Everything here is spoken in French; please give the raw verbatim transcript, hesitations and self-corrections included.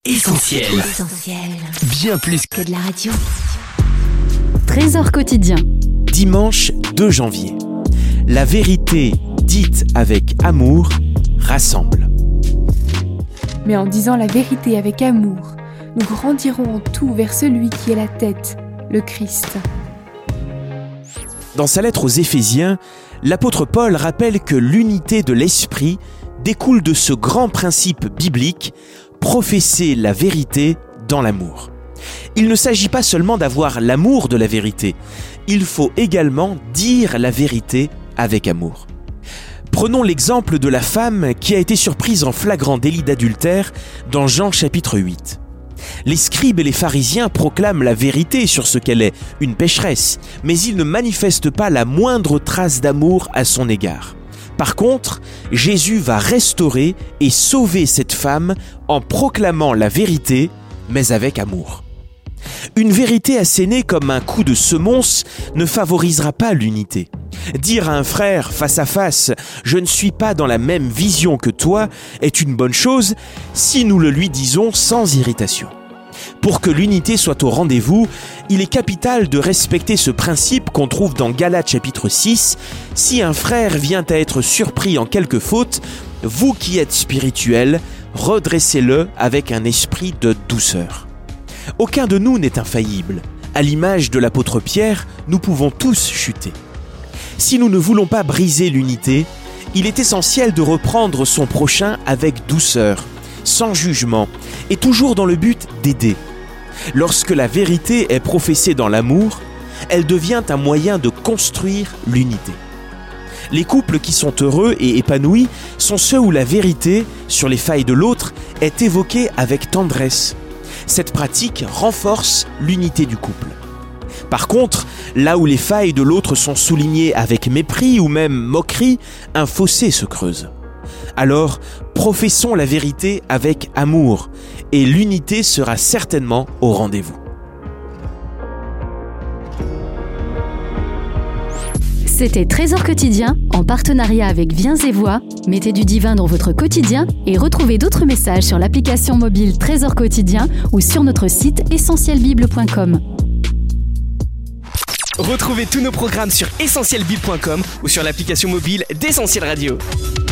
Essentiel. Essentiel. Bien plus que de la radio. Trésor quotidien. Dimanche deux janvier. La vérité dite avec amour rassemble. Mais en disant la vérité avec amour, nous grandirons en tout vers celui qui est la tête, le Christ. Dans sa lettre aux Éphésiens, l'apôtre Paul rappelle que l'unité de l'esprit découle de ce grand principe biblique, professer la vérité dans l'amour. Il ne s'agit pas seulement d'avoir l'amour de la vérité, il faut également dire la vérité avec amour. Prenons l'exemple de la femme qui a été surprise en flagrant délit d'adultère dans Jean chapitre huit. Les scribes et les pharisiens proclament la vérité sur ce qu'elle est, une pécheresse, mais ils ne manifestent pas la moindre trace d'amour à son égard. Par contre, Jésus va restaurer et sauver cette femme en proclamant la vérité, mais avec amour. Une vérité assénée comme un coup de semonce ne favorisera pas l'unité. Dire à un frère face à face « je ne suis pas dans la même vision que toi » est une bonne chose si nous le lui disons sans irritation. Pour que l'unité soit au rendez-vous, il est capital de respecter ce principe qu'on trouve dans Galates chapitre six. Si un frère vient à être surpris en quelque faute, vous qui êtes spirituels, redressez-le avec un esprit de douceur. Aucun de nous n'est infaillible. À l'image de l'apôtre Pierre, nous pouvons tous chuter. Si nous ne voulons pas briser l'unité, il est essentiel de reprendre son prochain avec douceur, sans jugement, et toujours dans le but d'aider. Lorsque la vérité est professée dans l'amour, elle devient un moyen de construire l'unité. Les couples qui sont heureux et épanouis sont ceux où la vérité sur les failles de l'autre est évoquée avec tendresse. Cette pratique renforce l'unité du couple. Par contre, là où les failles de l'autre sont soulignées avec mépris ou même moquerie, un fossé se creuse. Alors, professons la vérité avec amour et l'unité sera certainement au rendez-vous. C'était Trésor quotidien en partenariat avec Viens et Voix. Mettez du divin dans votre quotidien et retrouvez d'autres messages sur l'application mobile Trésor quotidien ou sur notre site essentiel bible point com. Retrouvez tous nos programmes sur essentiel bible point com ou sur l'application mobile d'Essentiel Radio.